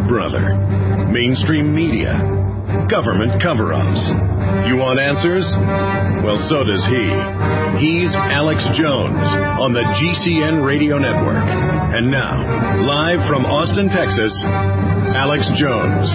brother. Mainstream media. Government cover-ups. You want answers? Well, so does he. He's Alex Jones on the GCN Radio Network. And now, live from Austin, Texas, Alex Jones.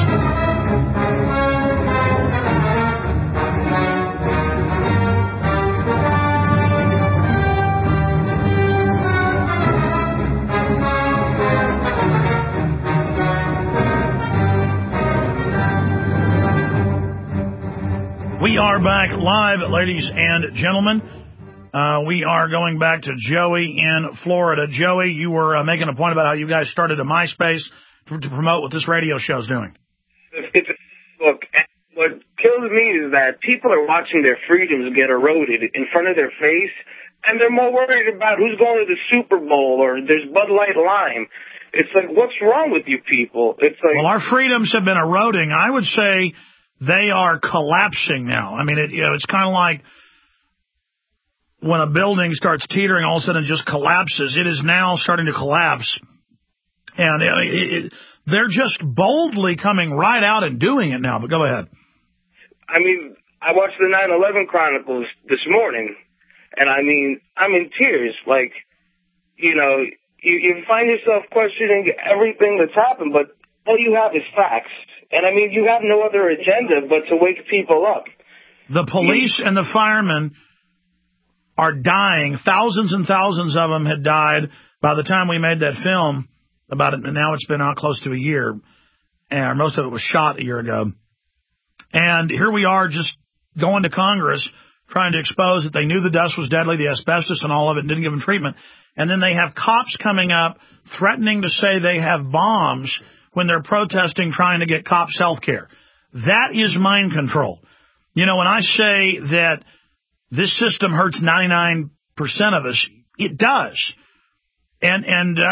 We are back live, ladies and gentlemen. We are going back to Joey in Florida. Joey, you were making a point about how you guys started a MySpace to promote what this radio show is doing. Look, what kills me is that people are watching their freedoms get eroded in front of their face, and they're more worried about who's going to the Super Bowl or there's Bud Light Lime. It's like, what's wrong with you people? It's like, well, our freedoms have been eroding. I would say they are collapsing now. I mean, it's kind of like when a building starts teetering, all of a sudden it just collapses. It is now starting to collapse. And they're just boldly coming right out and doing it now. But go ahead. I mean, I watched the 9/11 Chronicles this morning, and I mean, I'm in tears. Like, you know, you find yourself questioning everything that's happened, but all you have is facts. And, I mean, you have no other agenda but to wake people up. The police and the firemen are dying. Thousands and thousands of them had died by the time we made that film about it. And now it's been out close to a year. And most of it was shot a year ago. And here we are just going to Congress trying to expose that they knew the dust was deadly, the asbestos and all of it, and didn't give them treatment. And then they have cops coming up threatening to say they have bombs when they're protesting trying to get cops health care. That is mind control. You know, when I say that this system hurts 99% of us, it does. And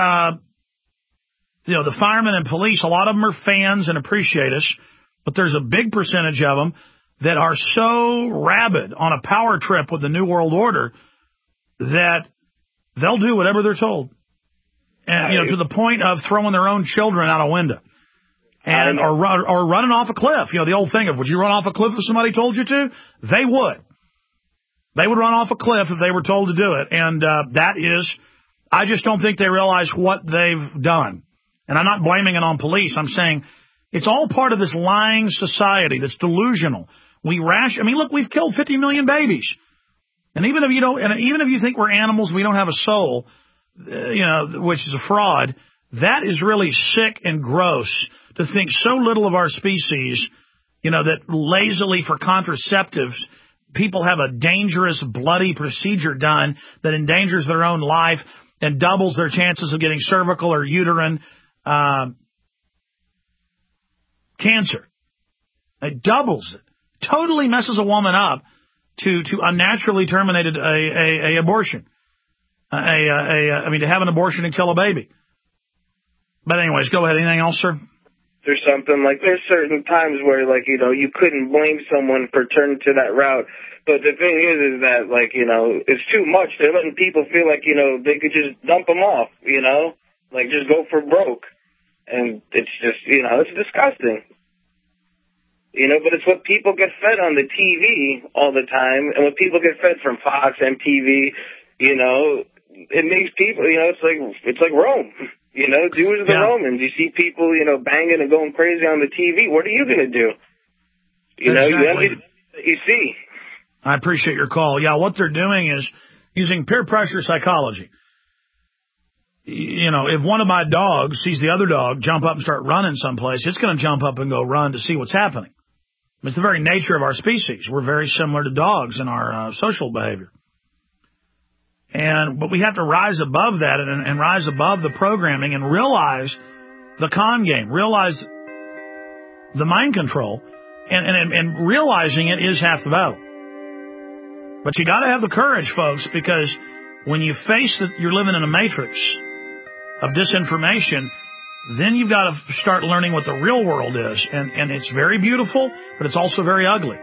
you know, the firemen and police, a lot of them are fans and appreciate us, but there's a big percentage of them that are so rabid on a power trip with the New World Order that they'll do whatever they're told. And, you know, to the point of throwing their own children out a window and or running off a cliff. You know, the old thing of, would you run off a cliff if somebody told you to? They would. They would run off a cliff if they were told to do it. And that is, I just don't think they realize what they've done. And I'm not blaming it on police. I'm saying it's all part of this lying society that's delusional. I mean, look, we've killed 50 million babies. And even if you don't, and even if you think we're animals, we don't have a soul, you know, which is a fraud, that is really sick and gross to think so little of our species, you know, that lazily for contraceptives, people have a dangerous, bloody procedure done that endangers their own life and doubles their chances of getting cervical or uterine cancer. It doubles it. Totally messes a woman up to unnaturally terminate a abortion. I mean, to have an abortion and kill a baby. But anyways, go ahead. Anything else, sir? There's something like, there's certain times where, like, you know, you couldn't blame someone for turning to that route. But the thing is that, like, you know, it's too much. They're letting people feel like, you know, they could just dump them off, you know, like just go for broke. And it's just, you know, it's disgusting. You know, but it's what people get fed on the TV all the time. And what people get fed from Fox, MTV, you know, it makes people, you know, it's like Rome. You know, do as the Romans. You see people, you know, banging and going crazy on the TV. What are you going to do? You know, you see. I appreciate your call. Yeah, what they're doing is using peer pressure psychology. You know, if one of my dogs sees the other dog jump up and start running someplace, it's going to jump up and go run to see what's happening. It's the very nature of our species. We're very similar to dogs in our social behavior. But we have to rise above that and rise above the programming and realize the con game, realize the mind control, and realizing it is half the battle. But you got to have the courage, folks, because when you face that you're living in a matrix of disinformation, then you've got to start learning what the real world is. And it's very beautiful, but it's also very ugly.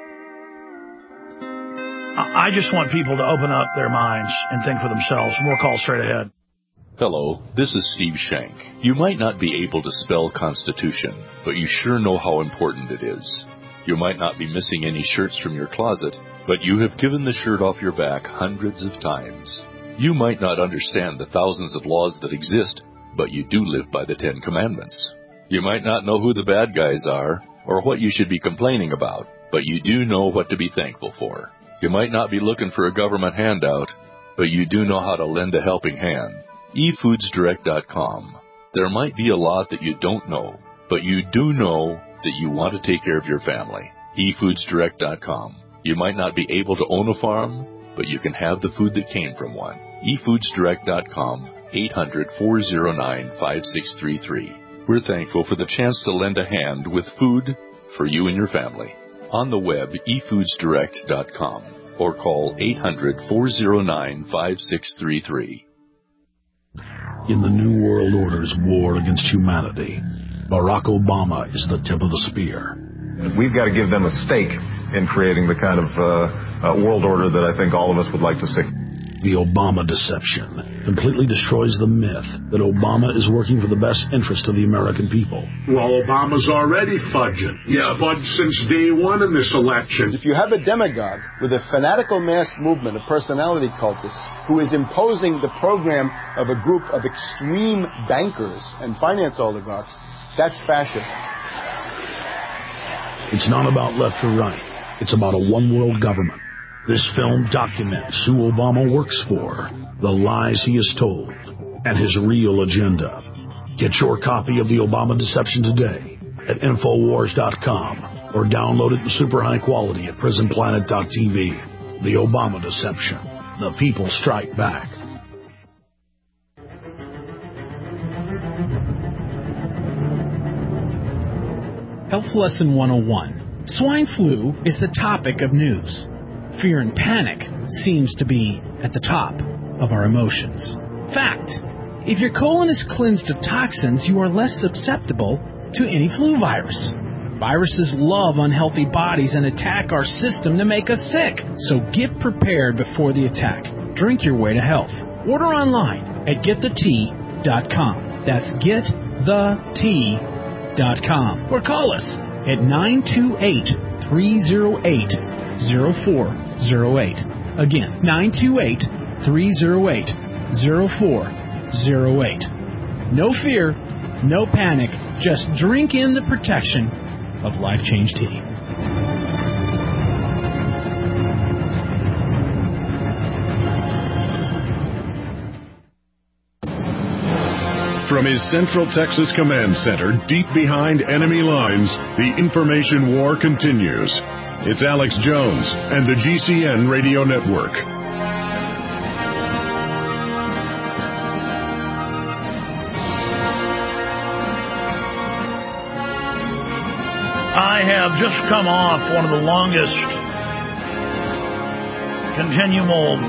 I just want people to open up their minds and think for themselves. More calls straight ahead. Hello, this is Steve Shank. You might not be able to spell Constitution, but you sure know how important it is. You might not be missing any shirts from your closet, but you have given the shirt off your back hundreds of times. You might not understand the thousands of laws that exist, but you do live by the 10 Commandments. You might not know who the bad guys are, or what you should be complaining about, but you do know what to be thankful for. You might not be looking for a government handout, but you do know how to lend a helping hand. eFoodsDirect.com. There might be a lot that you don't know, but you do know that you want to take care of your family. eFoodsDirect.com. You might not be able to own a farm, but you can have the food that came from one. eFoodsDirect.com, 800-409-5633. We're thankful for the chance to lend a hand with food for you and your family. On the web, eFoodsDirect.com, or call 800-409-5633. In the New World Order's war against humanity, Barack Obama is the tip of the spear. We've got to give them a stake in creating the kind of world order that I think all of us would like to see. The Obama deception completely destroys the myth that Obama is working for the best interest of the American people. Well, Obama's already fudging. He's fudged since day one in this election. If you have a demagogue with a fanatical mass movement of personality cultists who is imposing the program of a group of extreme bankers and finance oligarchs, that's fascism. It's not about left or right. It's about a one-world government. This film documents who Obama works for, the lies he has told, and his real agenda. Get your copy of The Obama Deception today at Infowars.com or download it in super high quality at PrisonPlanet.tv. The Obama Deception. The people strike back. Health Lesson 101. Swine flu is the topic of news. Fear and panic seems to be at the top of our emotions. Fact, if your colon is cleansed of toxins, you are less susceptible to any flu virus. Viruses love unhealthy bodies and attack our system to make us sick. So get prepared before the attack. Drink your way to health. Order online at GetTheT.com. That's GetTheT.com. Or call us at 928-308-0408. Again, 928-308-0408. No fear, no panic, just drink in the protection of Life Change Tea. From his Central Texas Command Center, deep behind enemy lines, the information war continues. It's Alex Jones and the GCN Radio Network. I have just come off one of the longest continual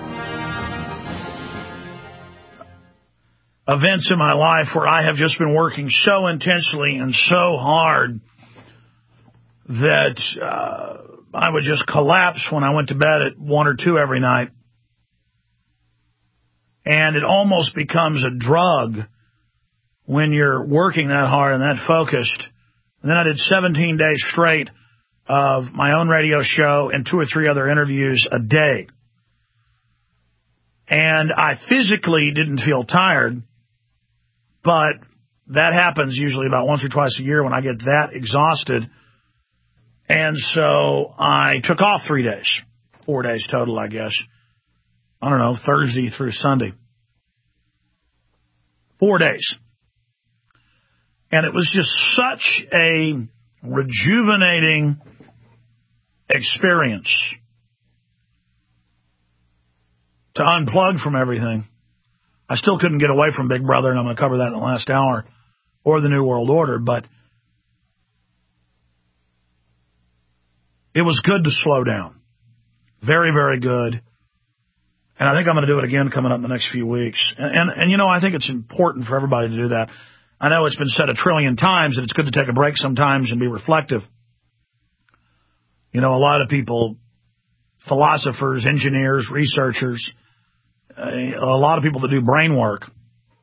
events in my life where I have just been working so intensely and so hard that I would just collapse when I went to bed at 1 or 2 every night. And it almost becomes a drug when you're working that hard and that focused. And then I did 17 days straight of my own radio show and 2 or 3 other interviews a day. And I physically didn't feel tired, but that happens usually about once or twice a year when I get that exhausted. And so I took off 3 days, 4 days total, I guess. I don't know, Thursday through Sunday. 4 days. And it was just such a rejuvenating experience to unplug from everything. I still couldn't get away from Big Brother, and I'm going to cover that in the last hour, or the New World Order, but it was good to slow down. Very, very good. And I think I'm going to do it again coming up in the next few weeks. And you know, I think it's important for everybody to do that. I know it's been said 1 trillion times that it's good to take a break sometimes and be reflective. You know, a lot of people, philosophers, engineers, researchers, a lot of people that do brain work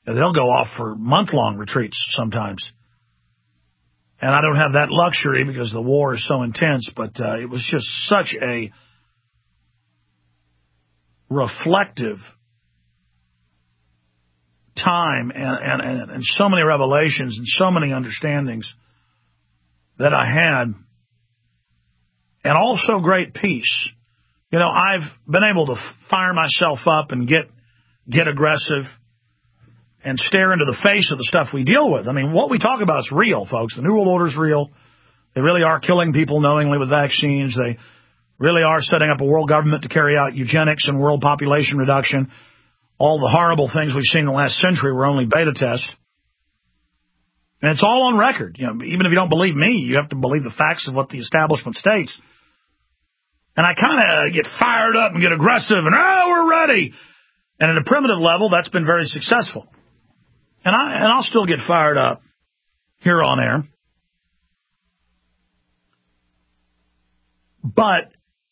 They'll go off for month-long retreats sometimes. And I don't have that luxury because the war is so intense, but it was just such a reflective time and so many revelations and so many understandings that I had, and also great peace. You know, I've been able to fire myself up and get aggressive and stare into the face of the stuff we deal with. I mean, what we talk about is real, folks. The New World Order is real. They really are killing people knowingly with vaccines. They really are setting up a world government to carry out eugenics and world population reduction. All the horrible things we've seen in the last century were only beta tests. And it's all on record. You know, even if you don't believe me, you have to believe the facts of what the establishment states. And I kind of get fired up and get aggressive and, we're ready. And at a primitive level, that's been very successful. And I'll still get fired up here on air. But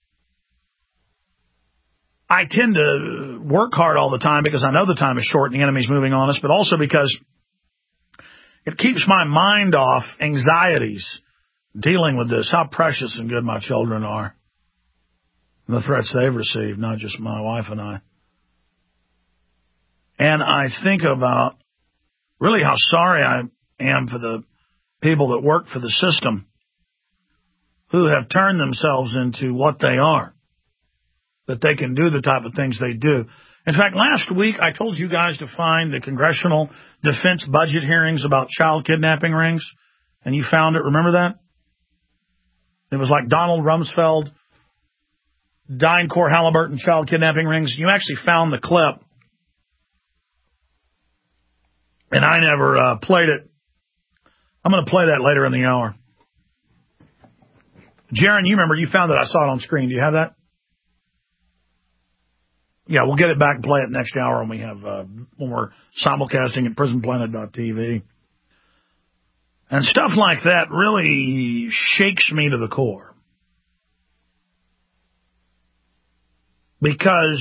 I tend to work hard all the time because I know the time is short and the enemy's moving on us, but also because it keeps my mind off anxieties dealing with this, how precious and good my children are, and the threats they've received, not just my wife and I. And I think about really how sorry I am for the people that work for the system who have turned themselves into what they are, that they can do the type of things they do. In fact, last week I told you guys to find the Congressional Defense Budget hearings about child kidnapping rings, and you found it. Remember that? It was like Donald Rumsfeld, DynCorp Halliburton child kidnapping rings. You actually found the clip, and I never played it. I'm going to play that later in the hour. Jaron, you remember, you found it. I saw it on screen. Do you have that? Yeah, we'll get it back and play it next hour when we have when we're simulcasting at prisonplanet.tv. And stuff like that really shakes me to the core. Because,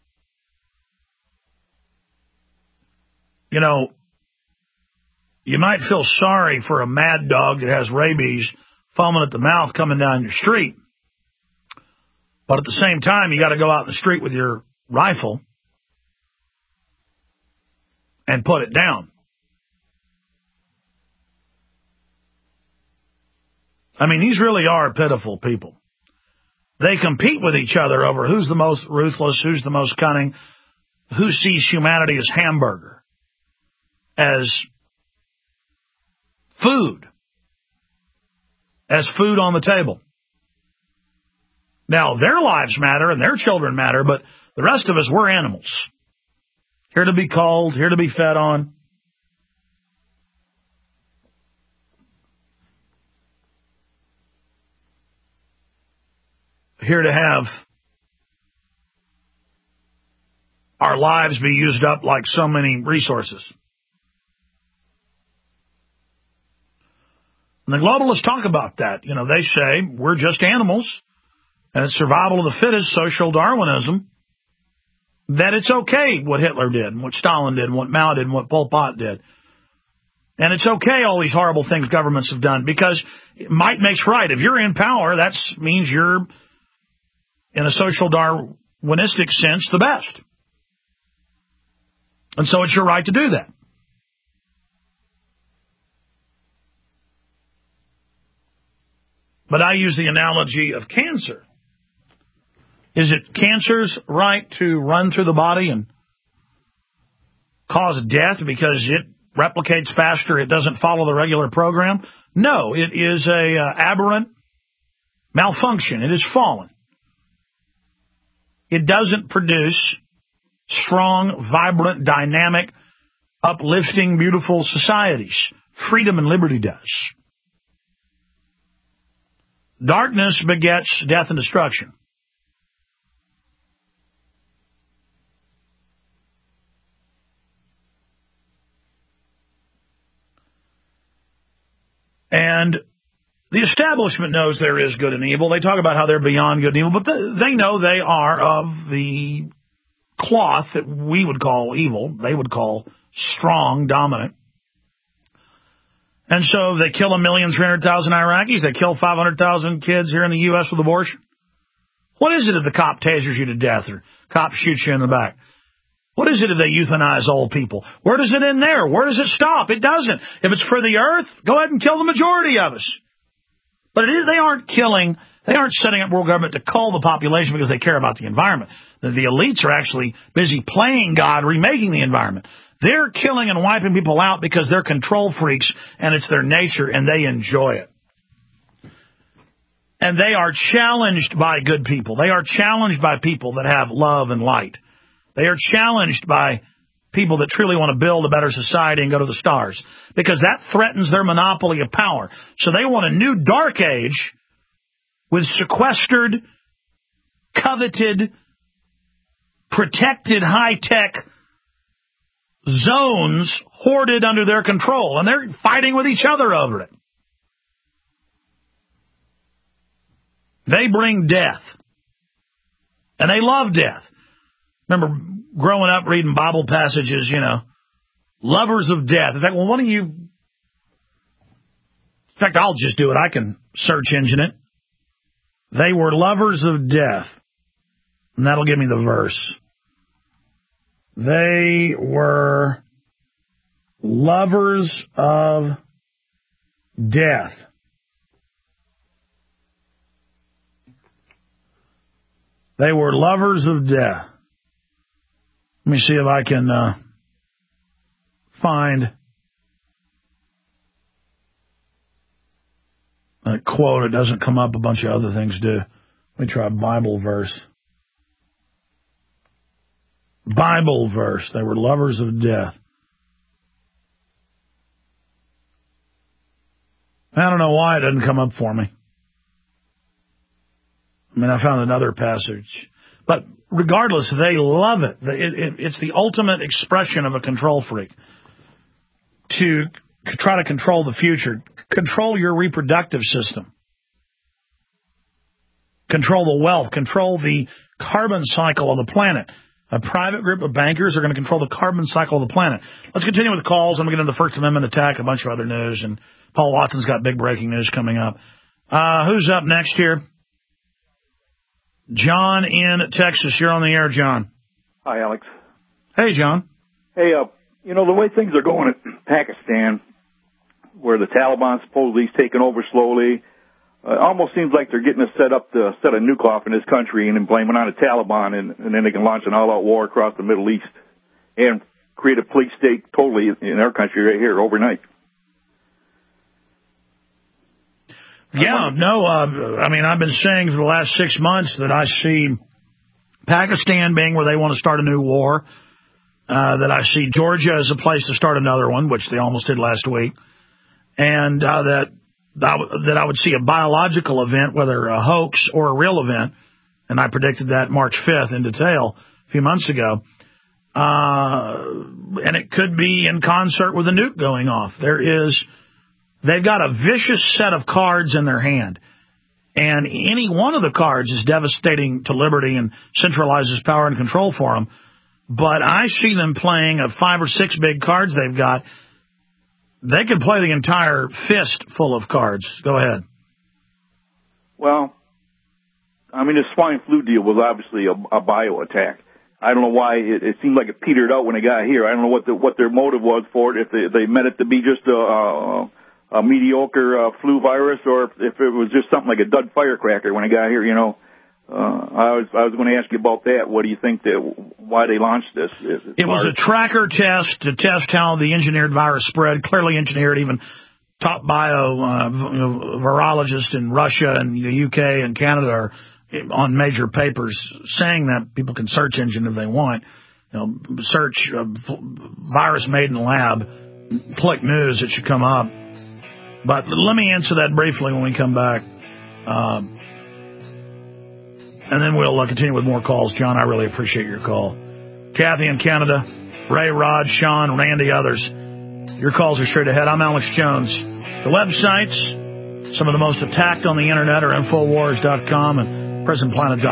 you know, you might feel sorry for a mad dog that has rabies foaming at the mouth coming down your street. But at the same time, you got to go out in the street with your rifle and put it down. I mean, these really are pitiful people. They compete with each other over who's the most ruthless, who's the most cunning, who sees humanity as hamburger, as food on the table. Now, their lives matter and their children matter, but the rest of us, we're animals. Here to be culled, here to be fed on. Here to have our lives be used up like so many resources. And the globalists talk about that. You know, they say we're just animals, and it's survival of the fittest, social Darwinism, that it's okay what Hitler did, and what Stalin did, and what Mao did, and what Pol Pot did. And it's okay all these horrible things governments have done, because might makes right. If you're in power, that means you're, in a social Darwinistic sense, the best. And so it's your right to do that. But I use the analogy of cancer. Is it cancer's right to run through the body and cause death because it replicates faster, it doesn't follow the regular program? No, it is a aberrant malfunction. It is fallen. It doesn't produce strong, vibrant, dynamic, uplifting, beautiful societies. Freedom and liberty does. Darkness begets death and destruction. And the establishment knows there is good and evil. They talk about how they're beyond good and evil, but they know they are of the cloth that we would call evil. They would call strong, dominant. And so they kill 1,300,000 Iraqis. They kill 500,000 kids here in the U.S. with abortion. What is it if the cop tasers you to death or cop shoots you in the back? What is it if they euthanize old people? Where does it end there? Where does it stop? It doesn't. If it's for the earth, go ahead and kill the majority of us. But they aren't killing, they aren't setting up world government to cull the population because they care about the environment. The elites are actually busy playing God, remaking the environment. They're killing and wiping people out because they're control freaks and it's their nature and they enjoy it. And they are challenged by good people. They are challenged by people that have love and light. They are challenged by people that truly want to build a better society and go to the stars because that threatens their monopoly of power. So they want a new dark age with sequestered, coveted, protected high-tech zones hoarded under their control. And they're fighting with each other over it. They bring death. And they love death. Remember growing up reading Bible passages, lovers of death. In fact, I'll just do it. I can search engine it. They were lovers of death. And that'll give me the verse. They were lovers of death. They were lovers of death. Let me see if I can find a quote. It doesn't come up. A bunch of other things do. Let me try a Bible verse. Bible verse. They were lovers of death. I don't know why it doesn't come up for me. I found another passage. But regardless, they love it. It's the ultimate expression of a control freak. To try to control the future. Control your reproductive system. Control the wealth. Control the carbon cycle of the planet. A private group of bankers are going to control the carbon cycle of the planet. Let's continue with the calls. I'm going to get into the First Amendment attack, a bunch of other news, and Paul Watson's got big breaking news coming up. Who's up next here? John in Texas. You're on the air, John. Hi, Alex. Hey, John. Hey, the way things are going at Pakistan, where the Taliban supposedly is taking over slowly, it almost seems like they're getting us set up to set a nuke off in this country and then blame it on the Taliban, and then they can launch an all-out war across the Middle East and create a police state totally in our country right here overnight. Yeah, no, I've been saying for the last 6 months that I see Pakistan being where they want to start a new war, that I see Georgia as a place to start another one, which they almost did last week, and that I would see a biological event, whether a hoax or a real event, and I predicted that March 5th in detail a few months ago, and it could be in concert with a nuke going off. They've got a vicious set of cards in their hand, and any one of the cards is devastating to liberty and centralizes power and control for them. But I see them playing of 5 or 6 big cards they've got. They could play the entire fist full of cards. Go ahead. Well, the swine flu deal was obviously a bio attack. I don't know why it seemed like it petered out when they got here. I don't know what their motive was for it, if they meant it to be just a mediocre flu virus, or if it was just something like a dud firecracker when it got here, I was going to ask you about that. What do you think why they launched this? It was a tracker test to test how the engineered virus spread, clearly engineered, even top virologists in Russia and the UK and Canada are on major papers saying that. People can search engine if they want. Search virus made in lab, click news, it should come up. But let me answer that briefly when we come back. And then we'll continue with more calls. John, I really appreciate your call. Kathy in Canada, Ray, Rod, Sean, Randy, others. Your calls are straight ahead. I'm Alex Jones. The websites, some of the most attacked on the internet, are Infowars.com and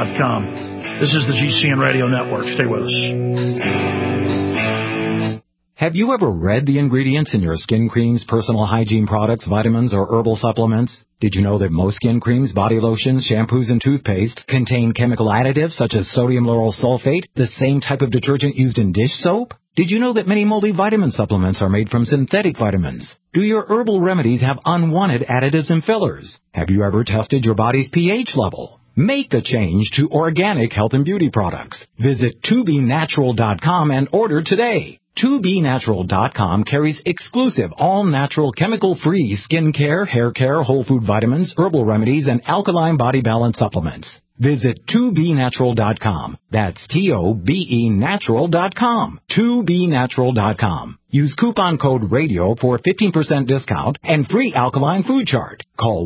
PresentPlanet.com. This is the GCN Radio Network. Stay with us. Have you ever read the ingredients in your skin creams, personal hygiene products, vitamins, or herbal supplements? Did you know that most skin creams, body lotions, shampoos, and toothpaste contain chemical additives such as sodium lauryl sulfate, the same type of detergent used in dish soap? Did you know that many multivitamin supplements are made from synthetic vitamins? Do your herbal remedies have unwanted additives and fillers? Have you ever tested your body's pH level? Make the change to organic health and beauty products. Visit 2BNatural.com and order today. 2BNatural.com carries exclusive, all-natural, chemical-free skin care, hair care, whole food vitamins, herbal remedies, and alkaline body balance supplements. Visit 2BNatural.com. That's TOBENatural.com. 2BNatural.com. Use coupon code RADIO for 15% discount and free alkaline food chart. Call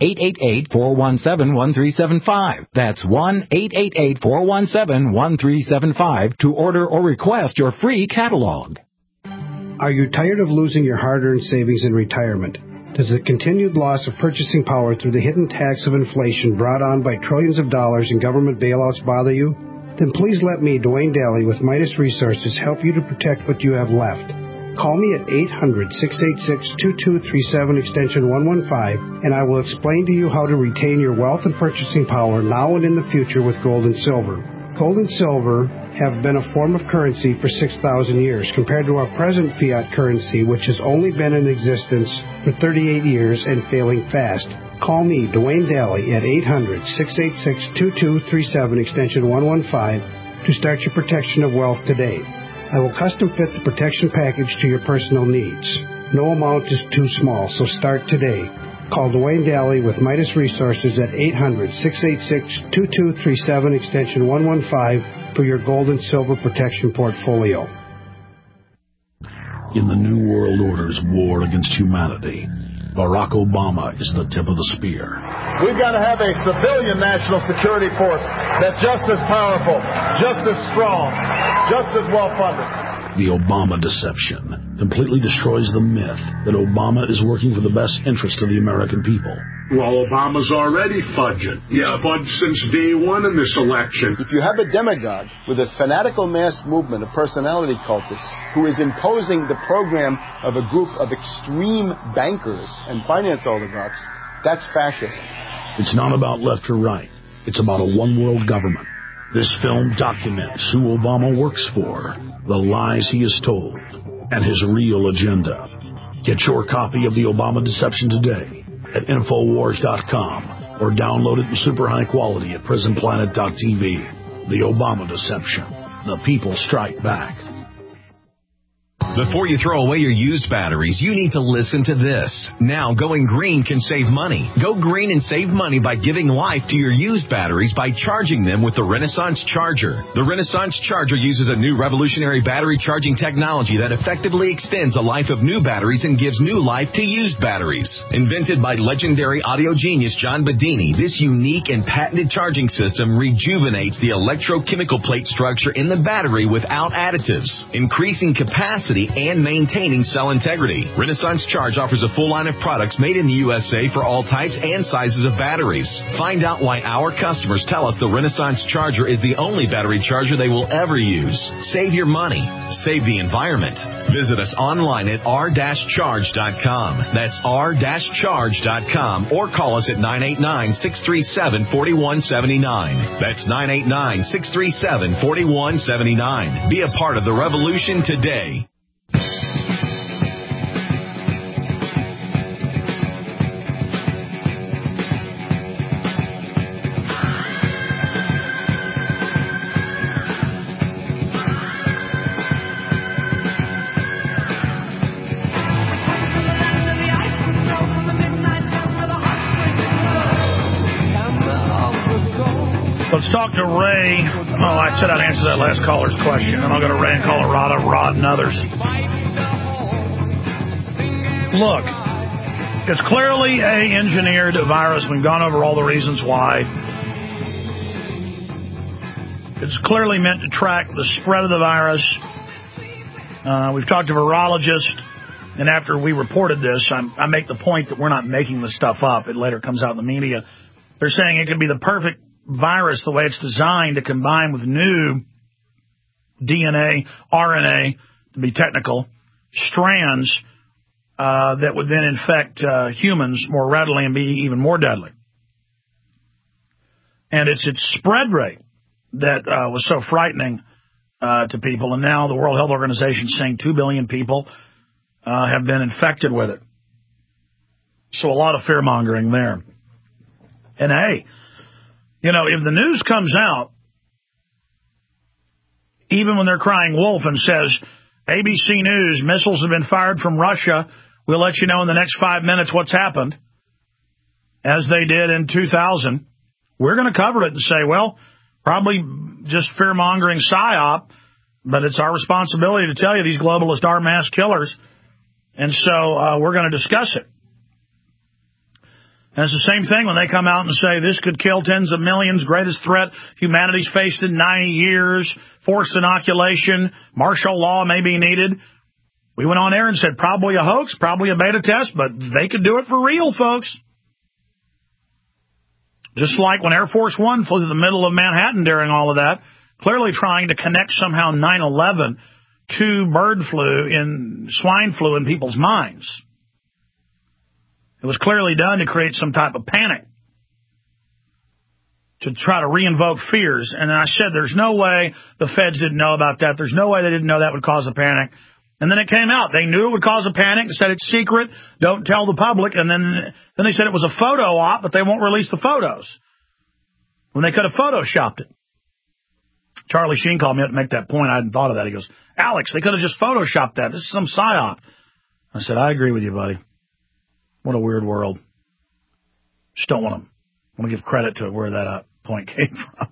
1-888-417-1375. That's 1-888-417-1375 to order or request your free catalog. Are you tired of losing your hard-earned savings in retirement? Does the continued loss of purchasing power through the hidden tax of inflation brought on by trillions of dollars in government bailouts bother you? Then please let me, Dwayne Daly with Midas Resources, help you to protect what you have left. Call me at 800-686-2237 extension 115, and I will explain to you how to retain your wealth and purchasing power now and in the future with gold and silver. Gold and silver have been a form of currency for 6,000 years compared to our present fiat currency, which has only been in existence for 38 years and failing fast. Call me, Dwayne Daly, at 800-686-2237 extension 115 to start your protection of wealth today. I will custom fit the protection package to your personal needs. No amount is too small, so start today. Call Dwayne Daly with Midas Resources at 800-686-2237 extension 115 for your gold and silver protection portfolio. In the New World Order's war against humanity, Barack Obama is the tip of the spear. We've got to have a civilian national security force that's just as powerful, just as strong, just as well-funded. The Obama deception completely destroys the myth that Obama is working for the best interest of the American people. Well, Obama's already fudging. Yeah, fudged since day one in this election. If you have a demagogue with a fanatical mass movement of personality cultists who is imposing the program of a group of extreme bankers and finance oligarchs, that's fascism. It's not about left or right. It's about a one-world government. This film documents who Obama works for, the lies he has told, and his real agenda. Get your copy of The Obama Deception today at Infowars.com or download it in super high quality at PrisonPlanet.tv. The Obama Deception. The people strike back. Before you throw away your used batteries, you need to listen to this. Now, going green can save money. Go green and save money by giving life to your used batteries by charging them with the Renaissance Charger. The Renaissance Charger uses a new revolutionary battery charging technology that effectively extends the life of new batteries and gives new life to used batteries. Invented by legendary audio genius John Bedini, this unique and patented charging system rejuvenates the electrochemical plate structure in the battery without additives, increasing capacity and maintaining cell integrity. Renaissance Charge offers a full line of products made in the USA for all types and sizes of batteries. Find out why our customers tell us the Renaissance Charger is the only battery charger they will ever use. Save your money. Save the environment. Visit us online at r-charge.com. That's r-charge.com or call us at 989-637-4179. That's 989-637-4179. Be a part of the revolution today. Let's talk to Ray. Oh, I said I'd answer that last caller's question, and I'll go to Ray in Colorado, Rod, and others. Look, it's clearly a engineered virus. We've gone over all the reasons why. It's clearly meant to track the spread of the virus. We've talked to virologists, and after we reported this, I make the point that we're not making the stuff up. It later comes out in the media. They're saying it could be the perfect virus, the way it's designed, to combine with new DNA, RNA, to be technical, strands that would then infect humans more readily and be even more deadly. And it's its spread rate that was so frightening to people. And now the World Health Organization is saying 2 billion people have been infected with it. So a lot of fear-mongering there. And, hey, you know, if the news comes out, even when they're crying wolf and says, ABC News, missiles have been fired from Russia, we'll let you know in the next 5 minutes what's happened, as they did in 2000, we're going to cover it and say, well, probably just fear-mongering psyop, but it's our responsibility to tell you these globalists are mass killers, and so we're going to discuss it. And it's the same thing when they come out and say this could kill tens of millions, greatest threat humanity's faced in 90 years, forced inoculation, martial law may be needed. We went on air and said probably a hoax, probably a beta test, but they could do it for real, folks. Just like when Air Force One flew to the middle of Manhattan during all of that, clearly trying to connect somehow 9/11 to bird flu, swine flu in people's minds. It was clearly done to create some type of panic, to try to reinvoke fears. And I said there's no way the feds didn't know about that. There's no way they didn't know that would cause a panic. And then it came out. They knew it would cause a panic. They said it's secret. Don't tell the public. And then they said it was a photo op, but they won't release the photos, when they could have photoshopped it. Charlie Sheen called me up to make that point. I hadn't thought of that. He goes, Alex, they could have just photoshopped that. This is some psyop. I said, I agree with you, buddy. What a weird world. Just don't want to give credit to where that point came from.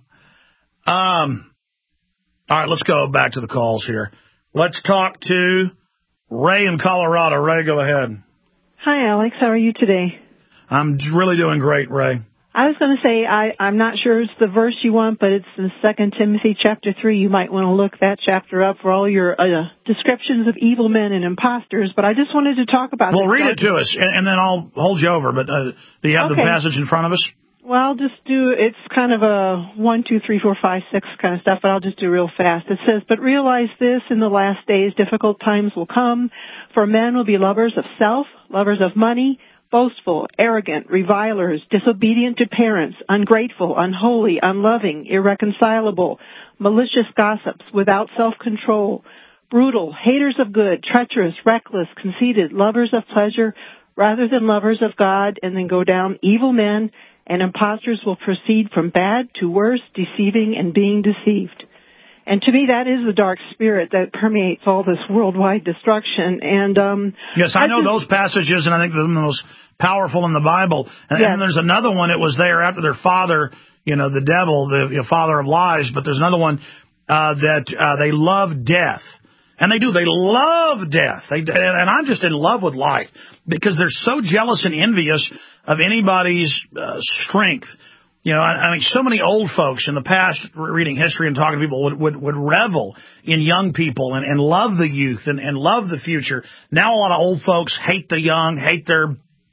All right, let's go back to the calls here. Let's talk to Ray in Colorado. Ray, go ahead. Hi, Alex. How are you today? I'm really doing great, Ray. I was going to say, I'm not sure it's the verse you want, but it's in 2 Timothy chapter 3. You might want to look that chapter up for all your descriptions of evil men and imposters, but I just wanted to talk about Well, read it to us, and then I'll hold you over, but do you have the passage in front of us? Well, it's kind of a 1, 2, 3, 4, 5, 6 kind of stuff, but I'll just do real fast. It says, but realize this, in the last days difficult times will come, for men will be lovers of self, lovers of money, boastful, arrogant, revilers, disobedient to parents, ungrateful, unholy, unloving, irreconcilable, malicious gossips, without self-control, brutal, haters of good, treacherous, reckless, conceited, lovers of pleasure rather than lovers of God, and then go down, evil men and impostors will proceed from bad to worse, deceiving and being deceived. And to me, that is the dark spirit that permeates all this worldwide destruction. And yes, I know those passages, and I think they're the most powerful in the Bible. And then there's another one. It was there after their father, the devil, the father of lies. But there's another one that they love death. And they do. They love death. And I'm just in love with life because they're so jealous and envious of anybody's strength. I mean, so many old folks in the past, reading history and talking to people, would revel in young people and love the youth and love the future. Now a lot of old folks hate the young, hate their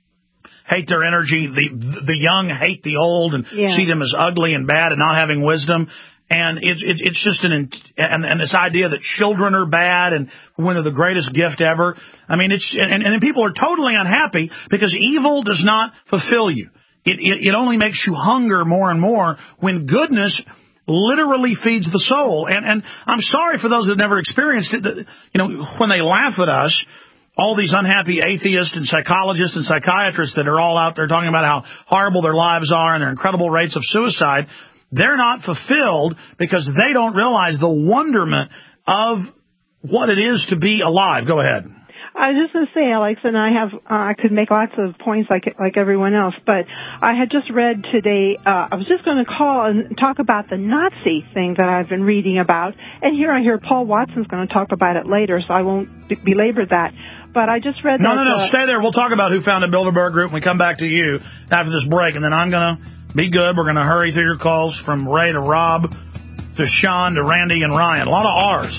energy. The young hate the old and see them as ugly and bad and not having wisdom. And it's just and this idea that children are bad and when they're the greatest gift ever. I mean, and then people are totally unhappy because evil does not fulfill you. It only makes you hunger more and more when goodness literally feeds the soul. And I'm sorry for those that never experienced it. When they laugh at us, all these unhappy atheists and psychologists and psychiatrists that are all out there talking about how horrible their lives are and their incredible rates of suicide, they're not fulfilled because they don't realize the wonderment of what it is to be alive. Go ahead. I was just going to say, Alex, and I could make lots of points like everyone else, but I had just read today, I was just going to call and talk about the Nazi thing that I've been reading about, and here I hear Paul Watson's going to talk about it later, so I won't belabor that. But I just read that... No, stay there. We'll talk about who founded Bilderberg Group when we come back to you after this break, and then I'm going to be good. We're going to hurry through your calls from Ray to Rob to Sean to Randy and Ryan. A lot of R's.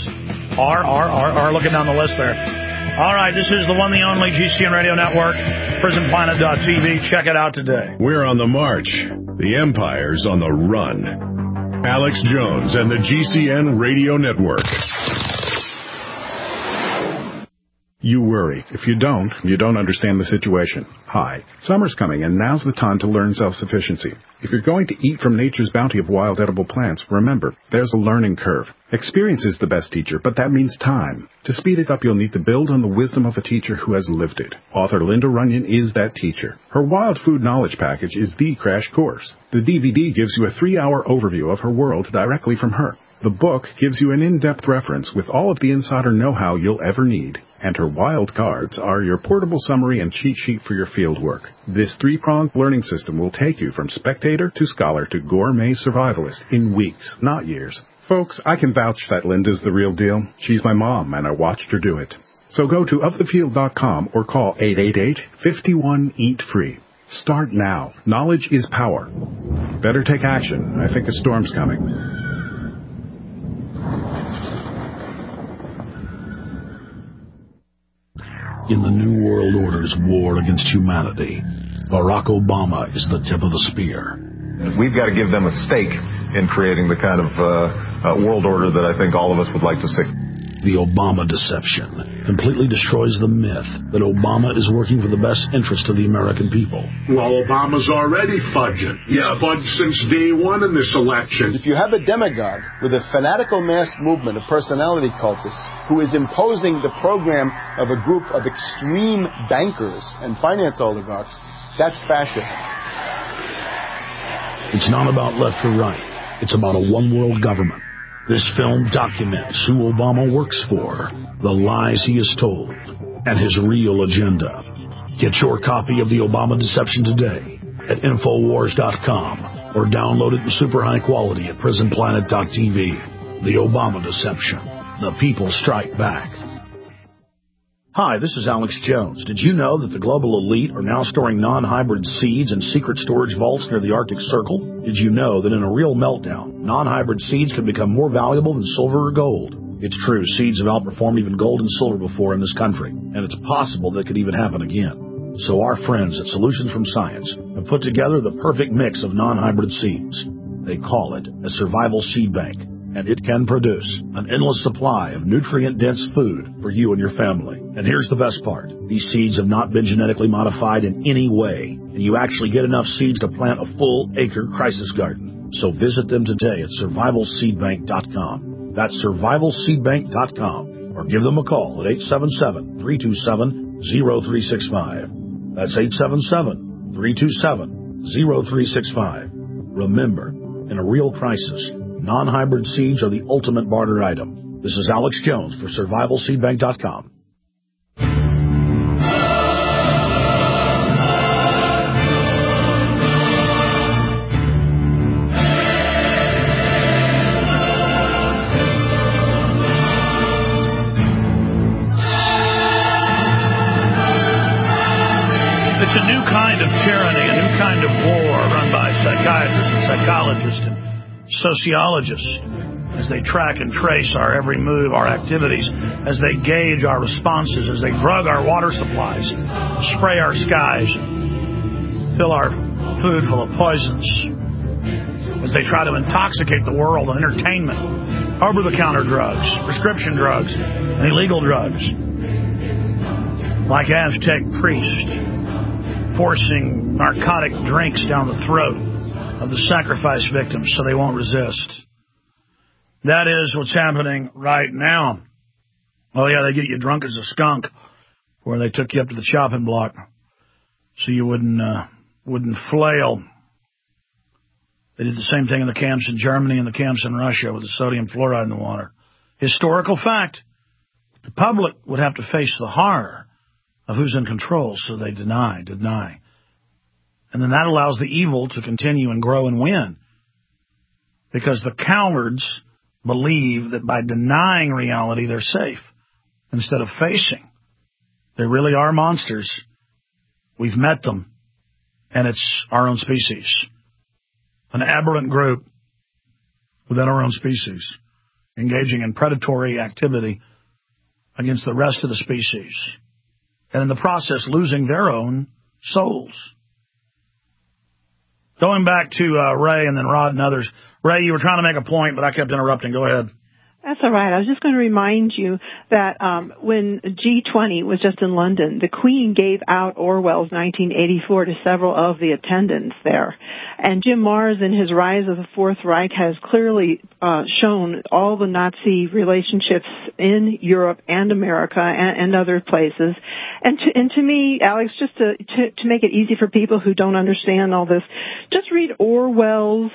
R, looking down the list there. All right, this is the one, the only GCN Radio Network, PrisonPlanet.tv. Check it out today. We're on the march. The Empire's on the run. Alex Jones and the GCN Radio Network. You worry. If you don't understand the situation. Hi, summer's coming, and now's the time to learn self-sufficiency. If you're going to eat from nature's bounty of wild edible plants, remember, there's a learning curve. Experience is the best teacher, but that means time. To speed it up, you'll need to build on the wisdom of a teacher who has lived it. Author Linda Runyon is that teacher. Her Wild Food Knowledge Package is the crash course. The DVD gives you a 3-hour overview of her world directly from her. The book gives you an in-depth reference with all of the insider know-how you'll ever need. And her wild cards are your portable summary and cheat sheet for your field work. This 3-pronged learning system will take you from spectator to scholar to gourmet survivalist in weeks, not years. Folks, I can vouch that Linda's the real deal. She's my mom, and I watched her do it. So go to ofthefield.com or call 888-51-EAT-FREE. Start now. Knowledge is power. Better take action. I think a storm's coming. In the New World Order's war against humanity, Barack Obama is the tip of the spear. We've got to give them a stake in creating the kind of world order that I think all of us would like to see. The Obama deception completely destroys the myth that Obama is working for the best interest of the American people. Well, Obama's already fudging. He's fudged since day one in this election. If you have a demagogue with a fanatical mass movement of personality cultists who is imposing the program of a group of extreme bankers and finance oligarchs, that's fascism. It's not about left or right. It's about a one-world government. This film documents who Obama works for, the lies he has told, and his real agenda. Get your copy of The Obama Deception today at Infowars.com or download it in super high quality at PrisonPlanet.tv. The Obama Deception. The people strike back. Hi, this is Alex Jones. Did you know that the global elite are now storing non-hybrid seeds in secret storage vaults near the Arctic Circle? Did you know that in a real meltdown, non-hybrid seeds can become more valuable than silver or gold? It's true, seeds have outperformed even gold and silver before in this country, and it's possible that could even happen again. So our friends at Solutions from Science have put together the perfect mix of non-hybrid seeds. They call it a survival seed bank, and it can produce an endless supply of nutrient-dense food for you and your family. And here's the best part. These seeds have not been genetically modified in any way, and you actually get enough seeds to plant a full-acre crisis garden. So visit them today at survivalseedbank.com. That's survivalseedbank.com. Or give them a call at 877-327-0365. That's 877-327-0365. Remember, in a real crisis, non-hybrid seeds are the ultimate barter item. This is Alex Jones for survivalseedbank.com. It's a new kind of tyranny, a new kind of war run by psychiatrists and psychologists and sociologists as they track and trace our every move, our activities, as they gauge our responses, as they drug our water supplies, spray our skies, fill our food full of poisons, as they try to intoxicate the world with entertainment, over-the-counter drugs, prescription drugs, and illegal drugs, like Aztec priests forcing narcotic drinks down the throat of the sacrifice victims so they won't resist. That is what's happening right now. Oh, yeah, they get you drunk as a skunk, where they took you up to the chopping block so you wouldn't flail. They did the same thing in the camps in Germany and the camps in Russia with the sodium fluoride in the water. Historical fact. The public would have to face the horror of who's in control, so they deny. And then that allows the evil to continue and grow and win. Because the cowards believe that by denying reality, they're safe, instead of facing. They really are monsters. We've met them, and it's our own species. An aberrant group within our own species, engaging in predatory activity against the rest of the species, and in the process losing their own souls. Going back to Ray and then Rod and others. Ray, you were trying to make a point, but I kept interrupting. Go ahead. That's all right. I was just going to remind you that when G20 was just in London, the Queen gave out Orwell's 1984 to several of the attendants there. And Jim Marrs in his Rise of the Fourth Reich has clearly shown all the Nazi relationships in Europe and America and other places. And to me, Alex, just to make it easy for people who don't understand all this, just read Orwell's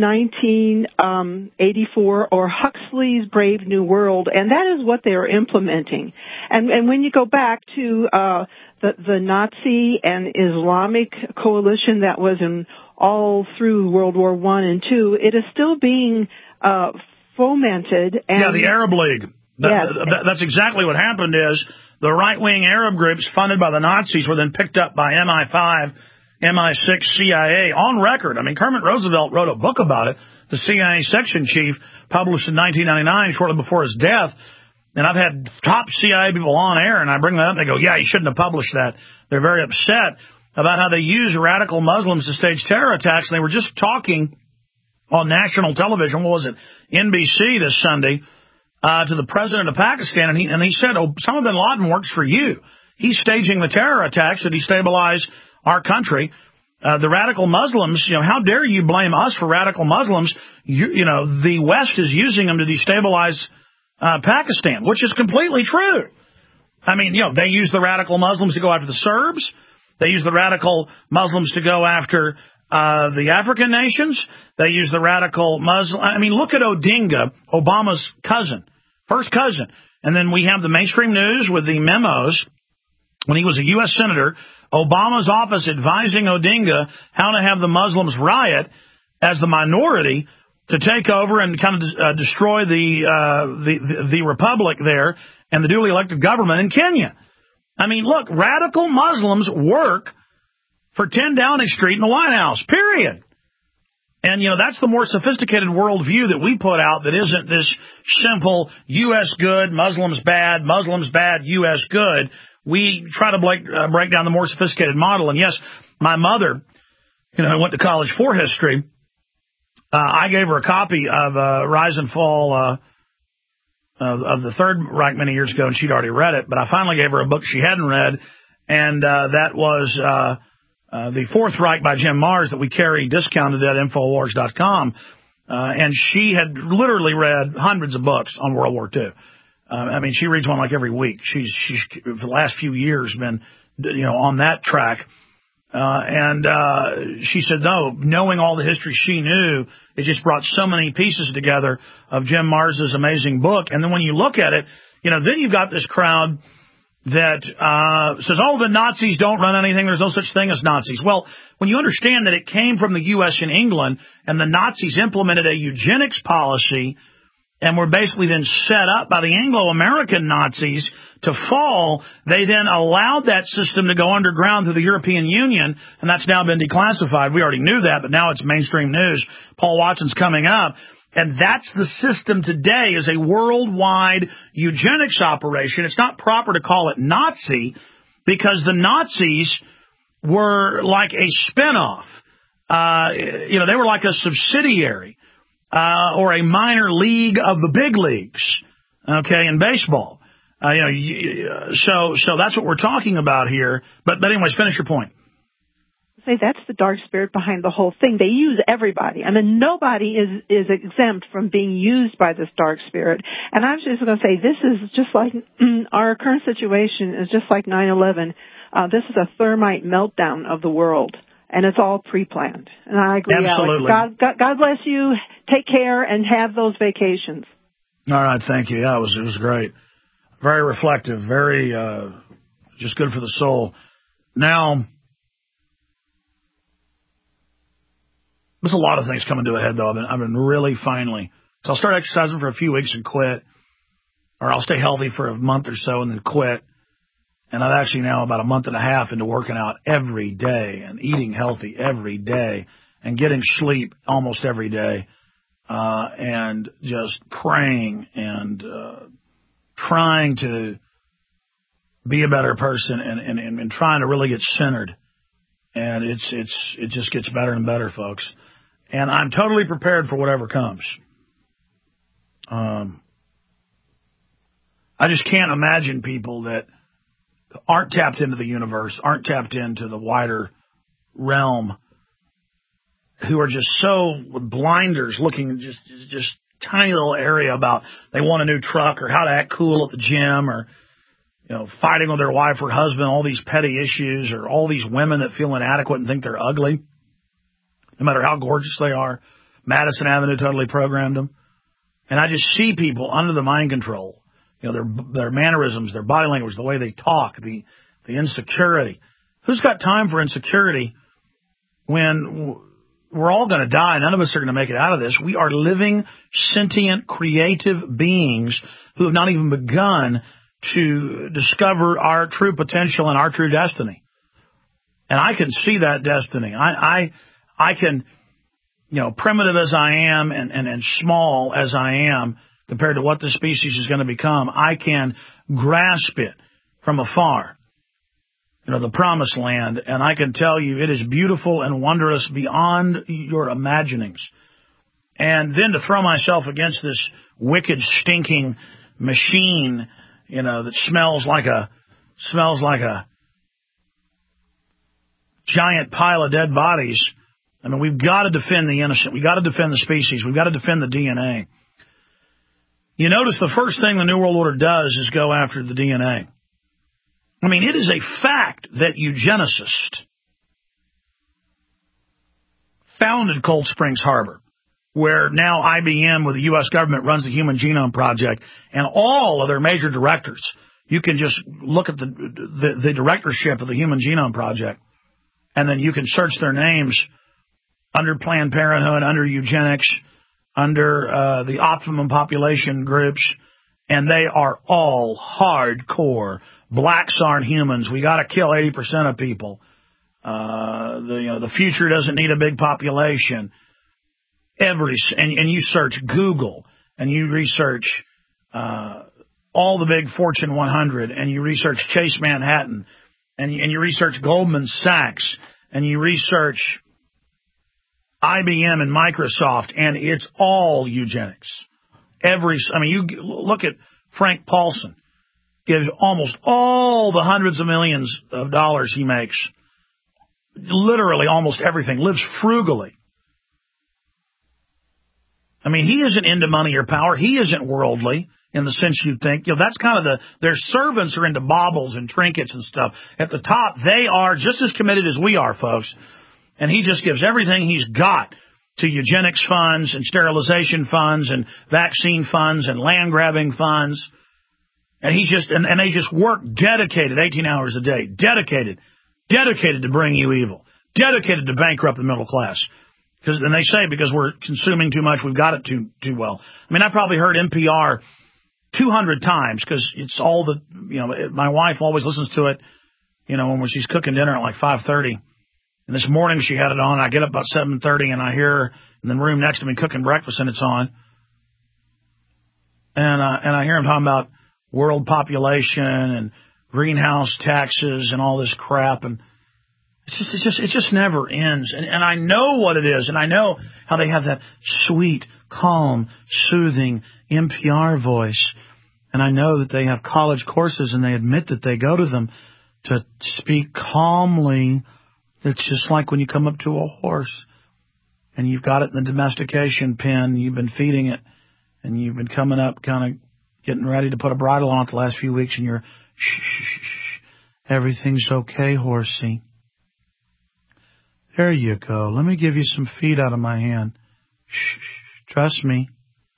1984 or Huxley's Brave New World, and that is what they are implementing. And when you go back to the Nazi and Islamic coalition that was in all through World War I and II, it is still being fomented. And the Arab League. That's exactly what happened. Is the right-wing Arab groups funded by the Nazis were then picked up by MI5, MI6, CIA on record. I mean, Kermit Roosevelt wrote a book about it, the CIA section chief, published in 1999, shortly before his death. And I've had top CIA people on air, and I bring that up, and they go, yeah, you shouldn't have published that. They're very upset about how they use radical Muslims to stage terror attacks. And they were just talking on national television, what was it, NBC this Sunday, to the president of Pakistan, and he said, Osama bin Laden works for you. He's staging the terror attacks to destabilize our country. The radical Muslims, how dare you blame us for radical Muslims? The West is using them to destabilize Pakistan, which is completely true. I mean, they use the radical Muslims to go after the Serbs. They use the radical Muslims to go after the African nations. They use the radical Muslim. I mean, look at Odinga, Obama's cousin, first cousin. And then we have the mainstream news with the memos when he was a U.S. Senator, Obama's office advising Odinga how to have the Muslims riot as the minority to take over and kind of destroy the republic there and the duly elected government in Kenya. I mean, look, radical Muslims work for 10 Downing Street in the White House, period. And, that's the more sophisticated worldview that we put out that isn't this simple U.S. good, Muslims bad, U.S. good. We try to break down the more sophisticated model. And, yes, my mother, who went to college for history, I gave her a copy of Rise and Fall of the Third Reich many years ago, and she'd already read it. But I finally gave her a book she hadn't read, and that was The Fourth Reich by Jim Marrs that we carry discounted at Infowars.com. And she had literally read hundreds of books on World War II. I mean, she reads one like every week. She's for the last few years been, on that track. And she said, no, knowing all the history she knew, it just brought so many pieces together of Jim Marrs' amazing book. And then when you look at it, then you've got this crowd that says, the Nazis don't run anything. There's no such thing as Nazis. Well, when you understand that it came from the U.S. and England, and the Nazis implemented a eugenics policy and were basically then set up by the Anglo-American Nazis to fall, they then allowed that system to go underground through the European Union, and that's now been declassified. We already knew that, but now it's mainstream news. Paul Watson's coming up. And that's the system today, is a worldwide eugenics operation. It's not proper to call it Nazi, because the Nazis were like a spinoff. They were like a subsidiary or a minor league of the big leagues, in baseball. So that's what we're talking about here. But anyways, finish your point. Say that's the dark spirit behind the whole thing. They use everybody. I mean, nobody is exempt from being used by this dark spirit. And I'm just going to say this is just like our current situation is just like 9/11. This is a thermite meltdown of the world, and it's all pre-planned. And I agree. Absolutely. Alex. God bless you. Take care and have those vacations. All right, thank you. Yeah, it was great. Very reflective. Very just good for the soul. Now, there's a lot of things coming to a head, though. I've been really finally. So I'll start exercising for a few weeks and quit. Or I'll stay healthy for a month or so and then quit. And I'm actually now about a month and a half into working out every day and eating healthy every day and getting sleep almost every day. And just praying and trying to be a better person and trying to really get centered. And it just gets better and better, folks. And I'm totally prepared for whatever comes. I just can't imagine people that aren't tapped into the universe, aren't tapped into the wider realm, who are just so blinders looking just tiny little area about they want a new truck or how to act cool at the gym or, fighting with their wife or husband, all these petty issues, or all these women that feel inadequate and think they're ugly, no matter how gorgeous they are. Madison Avenue totally programmed them. And I just see people under the mind control, their mannerisms, their body language, the way they talk, the insecurity. Who's got time for insecurity when we're all going to die? None of us are going to make it out of this. We are living, sentient, creative beings who have not even begun to discover our true potential and our true destiny. And I can see that destiny. I can, primitive as I am and small as I am compared to what the species is going to become, I can grasp it from afar, the promised land, and I can tell you it is beautiful and wondrous beyond your imaginings. And then to throw myself against this wicked, stinking machine, that smells like a giant pile of dead bodies. I mean, we've got to defend the innocent. We've got to defend the species. We've got to defend the DNA. You notice the first thing the New World Order does is go after the DNA. I mean, it is a fact that eugenicists founded Cold Springs Harbor, where now IBM with the U.S. government runs the Human Genome Project, and all of their major directors. You can just look at the directorship of the Human Genome Project, and then you can search their names under Planned Parenthood, under eugenics, under the optimum population groups, and they are all hardcore. Blacks aren't humans. We got to kill 80% of people. The future doesn't need a big population. And you search Google, and you research all the big Fortune 100, and you research Chase Manhattan, and you research Goldman Sachs, and you research IBM and Microsoft, and it's all eugenics. You look at Frank Paulson, gives almost all the hundreds of millions of dollars he makes, literally almost everything, lives frugally. I mean, he isn't into money or power. He isn't worldly in the sense you'd think. That's kind of their servants are into baubles and trinkets and stuff. At the top, they are just as committed as we are, folks. And he just gives everything he's got to eugenics funds and sterilization funds and vaccine funds and land grabbing funds. And and they just work dedicated 18 hours a day, dedicated to bring you evil, dedicated to bankrupt the middle class. And they say because we're consuming too much, we've got it too well. I mean, I probably heard NPR 200 times because it's all my wife always listens to it, when she's cooking dinner at like 5:30. And this morning she had it on. I get up about 7:30 and I hear her in the room next to me cooking breakfast and it's on. And I hear him talking about world population and greenhouse taxes and all this crap, and it just never ends. And I know what it is, and I know how they have that sweet, calm, soothing NPR voice. And I know that they have college courses and they admit that they go to them to speak calmly. It's just like when you come up to a horse and you've got it in the domestication pen, you've been feeding it, and you've been coming up kind of getting ready to put a bridle on it the last few weeks, and you're, shh, everything's okay, horsey. There you go. Let me give you some feed out of my hand. Shh, trust me.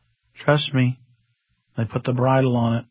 They put the bridle on it.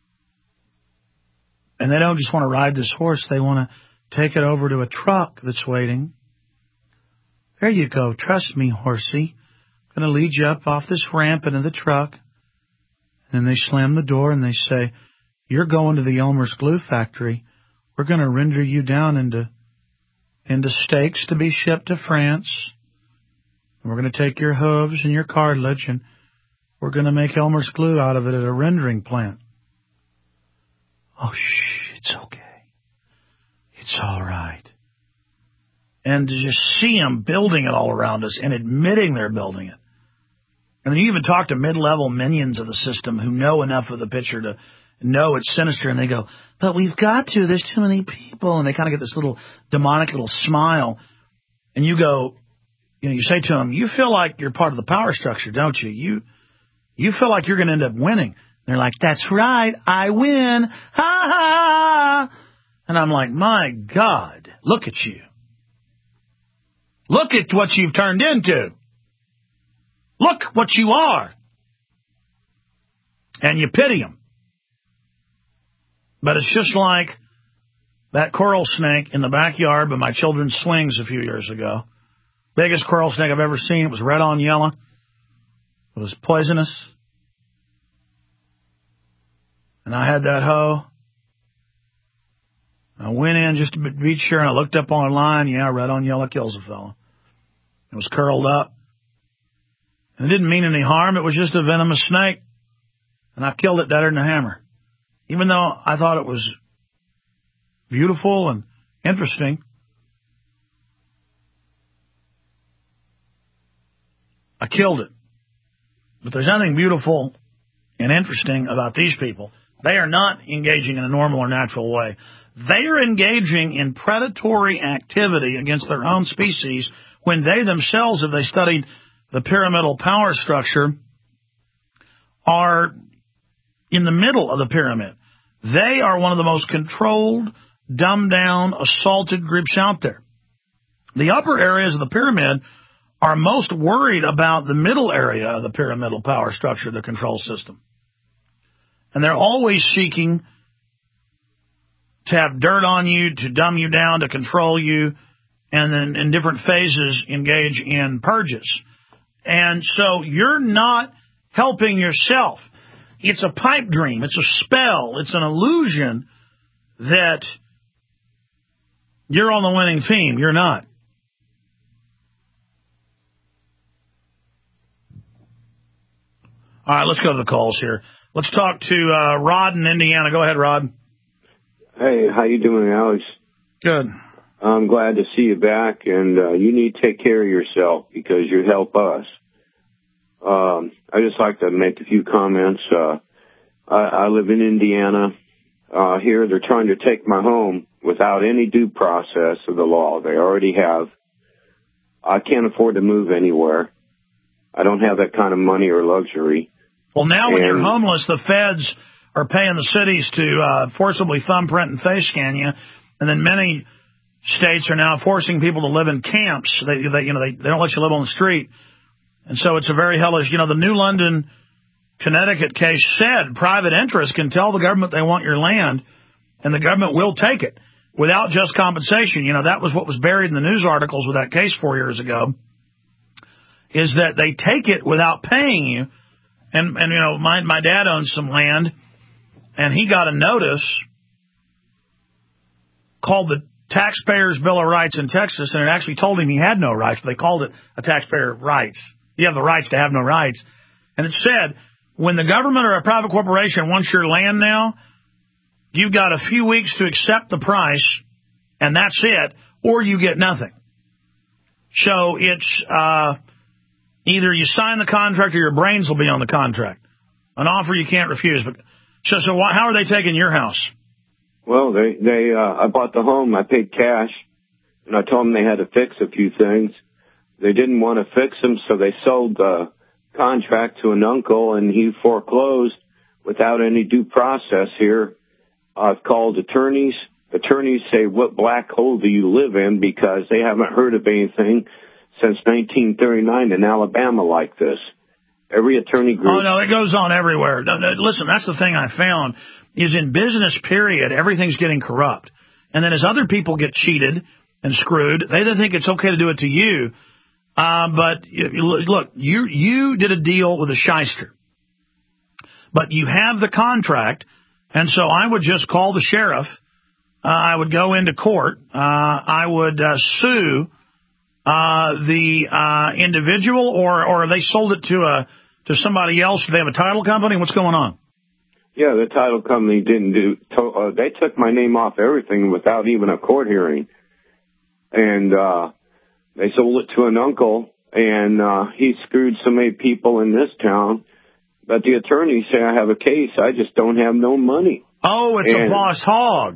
And they don't just want to ride this horse. They want to take it over to a truck that's waiting. There you go. Trust me, horsey. I'm going to lead you up off this ramp into the truck. And they slam the door and they say, you're going to the Elmer's glue factory. We're going to render you down into steaks to be shipped to France. And we're going to take your hooves and your cartilage and we're going to make Elmer's glue out of it at a rendering plant. Oh, shh, it's okay. It's all right. And to just see them building it all around us and admitting they're building it. And then you even talk to mid-level minions of the system who know enough of the picture to know it's sinister, and they go, but we've got to. There's too many people. And they kind of get this little demonic little smile. And you go, you say to them, you feel like you're part of the power structure, don't you? You feel like you're going to end up winning. They're like, that's right, I win. Ha ha. And I'm like, my God, look at you. Look at what you've turned into. Look what you are. And you pity them. But it's just like that coral snake in the backyard by my children's swings a few years ago. Biggest coral snake I've ever seen. It was red on yellow. It was poisonous. And I had that hoe. I went in just to be sure, and I looked up online. Yeah, red on yellow kills a fellow. It was curled up. And it didn't mean any harm. It was just a venomous snake. And I killed it deader than a hammer. Even though I thought it was beautiful and interesting, I killed it. But there's nothing beautiful and interesting about these people. They are not engaging in a normal or natural way. They are engaging in predatory activity against their own species when they themselves, if they studied the pyramidal power structure, are in the middle of the pyramid. They are one of the most controlled, dumbed down, assaulted groups out there. The upper areas of the pyramid are most worried about the middle area of the pyramidal power structure, the control system. And they're always seeking to have dirt on you, to dumb you down, to control you, and then in different phases engage in purges. And so you're not helping yourself. It's a pipe dream. It's a spell. It's an illusion that you're on the winning team. You're not. All right, let's go to the calls here. Let's talk to Rod in Indiana. Go ahead, Rod. Hey, how you doing, Alex? Good. I'm glad to see you back, and you need to take care of yourself because you help us. I just like to make a few comments. I live in Indiana. Here they're trying to take my home without any due process of the law. They already have. I can't afford to move anywhere. I don't have that kind of money or luxury. Well, now when you're homeless, the feds are paying the cities to forcibly thumbprint and face scan you, and then many states are now forcing people to live in camps. They don't let you live on the street. And so it's a very hellish, the New London, Connecticut case said private interests can tell the government they want your land, and the government will take it without just compensation. That was what was buried in the news articles with that case 4 years ago, is that they take it without paying you. And my dad owns some land, and he got a notice called the Taxpayers' Bill of Rights in Texas, and it actually told him he had no rights. But they called it a taxpayer rights. You have the rights to have no rights. And it said, when the government or a private corporation wants your land now, you've got a few weeks to accept the price, and that's it, or you get nothing. So it's either you sign the contract or your brains will be on the contract. An offer you can't refuse. But so how are they taking your house? Well, I bought the home. I paid cash, and I told them they had to fix a few things. They didn't want to fix them, so they sold the contract to an uncle, and he foreclosed without any due process here. I've called attorneys. Attorneys say, what black hole do you live in? Because they haven't heard of anything since 1939 in Alabama like this. Every attorney group... Oh, no, it goes on everywhere. No, listen, that's the thing I found, is in business, period, everything's getting corrupt. And then as other people get cheated and screwed, they then think it's okay to do it to you. But look, you did a deal with a shyster. But you have the contract, and so I would just call the sheriff. I would go into court. I would sue the individual, or they sold it to somebody else. Do they have a title company? What's going on? Yeah, the title company didn't do. They took my name off everything without even a court hearing, and they sold it to an uncle, and he screwed so many people in this town. But the attorneys say I have a case. I just don't have no money. Oh, it's a boss hog.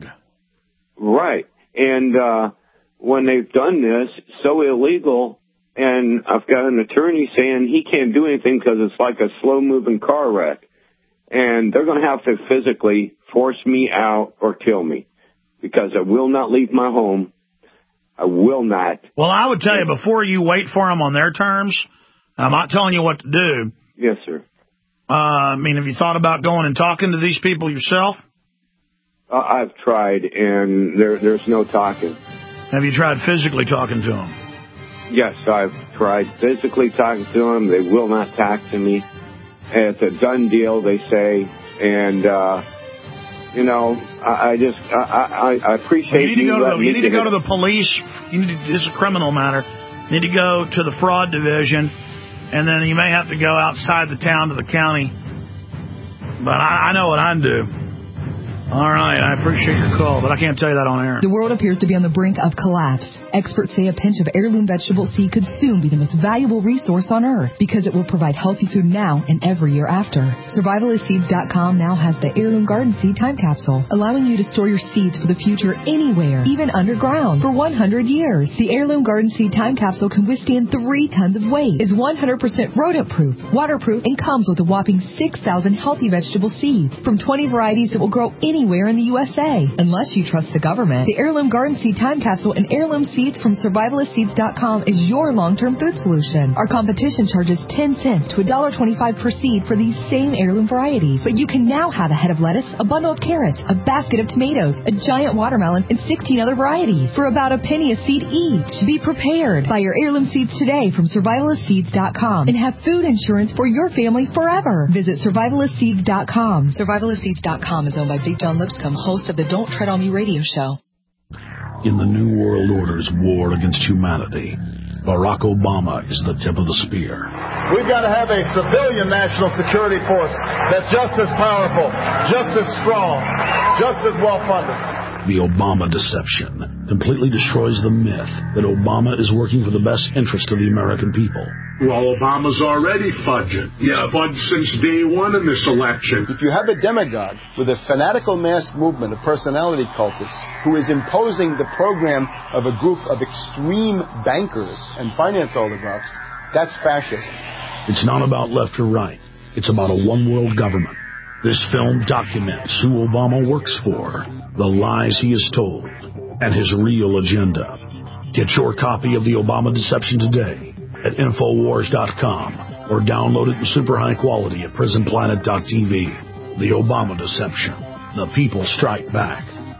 Right. And when they've done this, so illegal, and I've got an attorney saying he can't do anything because it's like a slow-moving car wreck. And they're going to have to physically force me out or kill me because I will not leave my home. I will not. Well, I would tell you, before you wait for them on their terms, I'm not telling you what to do. Yes, sir. I mean, have you thought about going and talking to these people yourself? I've tried, and there's no talking. Have you tried physically talking to them? Yes, I've tried physically talking to them. They will not talk to me. It's a done deal, they say. And, you know, I appreciate you need to go to the police. This is a criminal matter. You need to go to the fraud division, and then you may have to go outside the town to the county. But I know what I'd do. All right, I appreciate your call, but I can't tell you that on air. The world appears to be on the brink of collapse. Experts say a pinch of heirloom vegetable seed could soon be the most valuable resource on Earth because it will provide healthy food now and every year after. Survivalistseeds.com now has the Heirloom Garden Seed Time Capsule, allowing you to store your seeds for the future anywhere, even underground, for 100 years. The Heirloom Garden Seed Time Capsule can withstand 3 tons of weight, is 100% rodent-proof, waterproof, and comes with a whopping 6,000 healthy vegetable seeds from 20 varieties that will grow anywhere in the USA. Unless you trust the government, the Heirloom Garden Seed Time Capsule and heirloom seeds from Survivalistseeds.com is your long-term food solution. Our competition charges 10 cents to $1.25 per seed for these same heirloom varieties. But you can now have a head of lettuce, a bundle of carrots, a basket of tomatoes, a giant watermelon, and 16 other varieties for about a penny a seed each. Be prepared. Buy your heirloom seeds today from Survivalistseeds.com and have food insurance for your family forever. Visit Survivalistseeds.com. Survivalistseeds.com is owned by Big John Lipscomb, host of the Don't Tread on Me radio show. In the New World Order's war against humanity, Barack Obama is the tip of the spear. We've got to have a civilian national security force that's just as powerful, just as strong, just as well-funded. The Obama deception completely destroys the myth that Obama is working for the best interest of the American people. Well, Obama's already fudging. Yeah, fudged since day one in this election. If you have a demagogue with a fanatical mass movement of personality cultists who is imposing the program of a group of extreme bankers and finance oligarchs, that's fascism. It's not about left or right. It's about a one-world government. This film documents who Obama works for, the lies he has told, and his real agenda. Get your copy of The Obama Deception today at Infowars.com or download it in super high quality at PrisonPlanet.tv. The Obama Deception. The people strike back.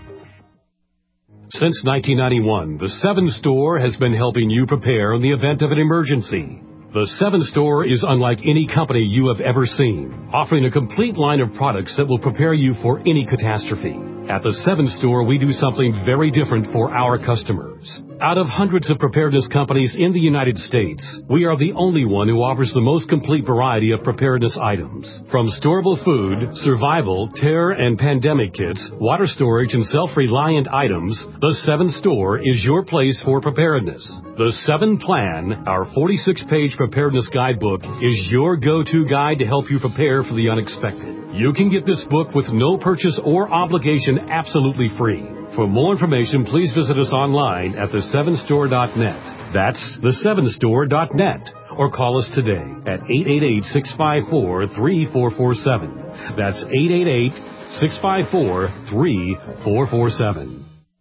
Since 1991, the 7 Store has been helping you prepare in the event of an emergency. The 7 Store is unlike any company you have ever seen, offering a complete line of products that will prepare you for any catastrophe. At the 7 Store, we do something very different for our customers. Out of hundreds of preparedness companies in the United States, we are the only one who offers the most complete variety of preparedness items. From storable food, survival, terror, and pandemic kits, water storage, and self-reliant items, the 7 Store is your place for preparedness. The 7 Plan, our 46-page preparedness guidebook, is your go-to guide to help you prepare for the unexpected. You can get this book with no purchase or obligation absolutely free. For more information, please visit us online at the7store.net. That's the7store.net. Or call us today at 888-654-3447. That's 888-654-3447.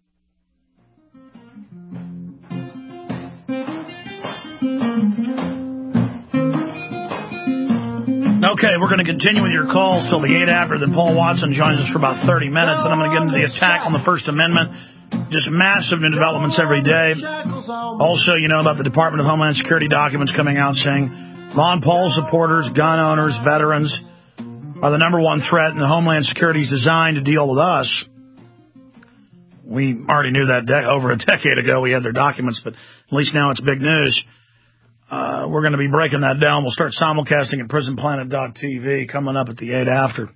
Okay, we're going to continue with your calls till the 8 after. Then Paul Watson joins us for about 30 minutes. And I'm going to get into the attack on the First Amendment. Just massive new developments every day. Also, you know about the Department of Homeland Security documents coming out saying Ron Paul supporters, gun owners, veterans are the number one threat, and the Homeland Security is designed to deal with us. We already knew that over a decade ago. We had their documents, but at least now it's big news. We're going to be breaking that down. We'll start simulcasting at PrisonPlanet.tv coming up at the 8 after.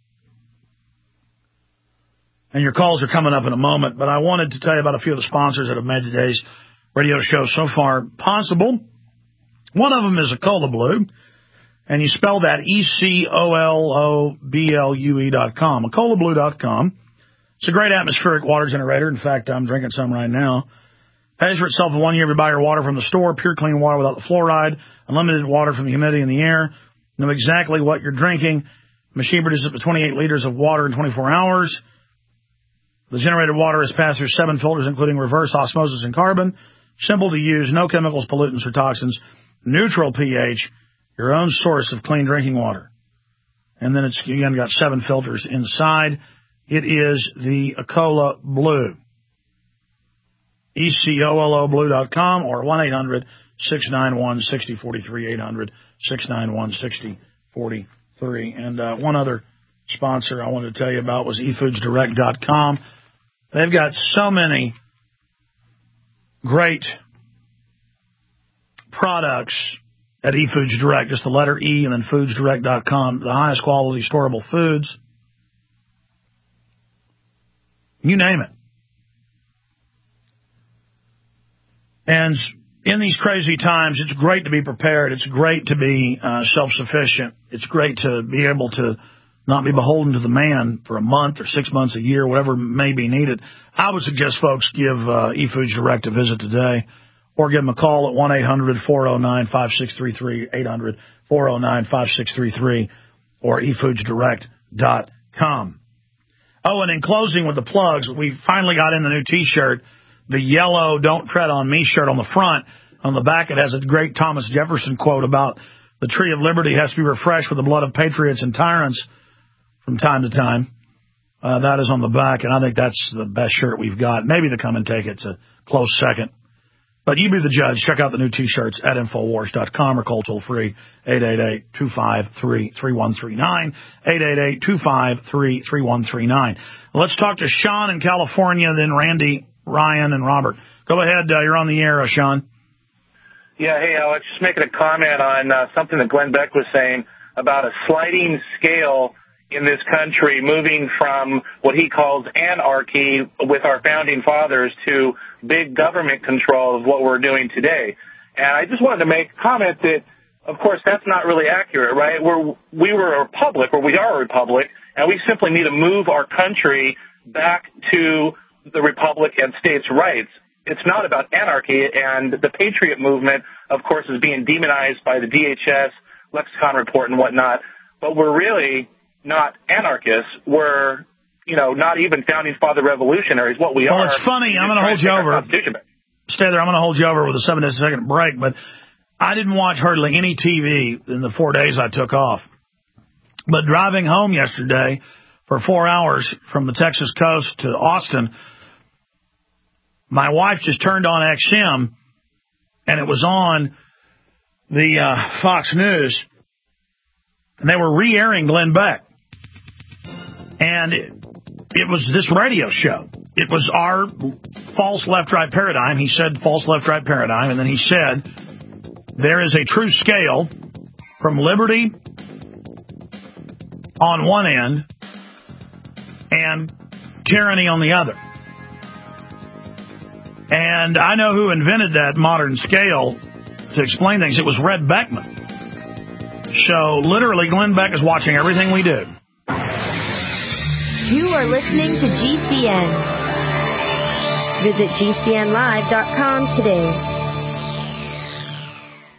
And your calls are coming up in a moment, but I wanted to tell you about a few of the sponsors that have made today's radio show so far possible. One of them is a Cola Blue. And you spell that ECOLOBLUE.com, EcolaBlue.com. It's a great atmospheric water generator. In fact, I'm drinking some right now. Pays for itself in 1 year if you buy your water from the store. Pure, clean water without the fluoride. Unlimited water from the humidity in the air. Know exactly what you're drinking. Machine produces up to 28 liters of water in 24 hours. The generated water is passed through 7 filters, including reverse osmosis and carbon. Simple to use. No chemicals, pollutants, or toxins. Neutral pH. Your own source of clean drinking water. And then it's, again, got 7 filters inside. It is the Ecola Blue. ECOLOBlue.com or 1-800-691-6043, 800-691-6043. And one other sponsor I wanted to tell you about was eFoodsDirect.com. They've got so many great products at eFoods Direct, just the letter E and then FoodsDirect.com, the highest quality storable foods. You name it. And in these crazy times, it's great to be prepared. It's great to be self-sufficient. It's great to be able to not be beholden to the man for a month or 6 months, a year, whatever may be needed. I would suggest folks give eFoods Direct a visit today or give them a call at 1-800-409-5633, 800-409-5633, or eFoodsDirect.com. Oh, and in closing with the plugs, we finally got in the new T-shirt, the yellow Don't Tread on Me shirt on the front. On the back, it has a great Thomas Jefferson quote about the tree of liberty has to be refreshed with the blood of patriots and tyrants from time to time. That is on the back, and I think that's the best shirt we've got. Maybe the Come and Take It's a close second. But you be the judge. Check out the new T-shirts at Infowars.com or call toll-free 888-253-3139, 888-253-3139. Let's talk to Sean in California, then Randy, Ryan, and Robert. Go ahead. You're on the air, Sean. Yeah, hey, Alex. Just making a comment on something that Glenn Beck was saying about a sliding scale in this country, moving from what he calls anarchy with our founding fathers to big government control of what we're doing today. And I just wanted to make a comment that, of course, that's not really accurate, right? We were a republic, or we are a republic, and we simply need to move our country back to the republic and states' rights. It's not about anarchy, and the Patriot movement, of course, is being demonized by the DHS, Lexicon Report, and whatnot. But we're really not anarchists. We're, not even founding father revolutionaries. What we are. Well, it's funny. I'm going to hold you over. Stay there. I'm going to hold you over with a 7-second break. But I didn't watch hardly any TV in the 4 days I took off. But driving home yesterday for 4 hours from the Texas coast to Austin, my wife just turned on XM, and it was on the Fox News, and they were re-airing Glenn Beck. And it was this radio show. It was our false left-right paradigm. He said false left-right paradigm, and then he said there is a true scale from liberty on one end and tyranny on the other. And I know who invented that modern scale to explain things. It was Red Beckman. So literally, Glenn Beck is watching everything we do. You are listening to GCN. Visit GCNlive.com today.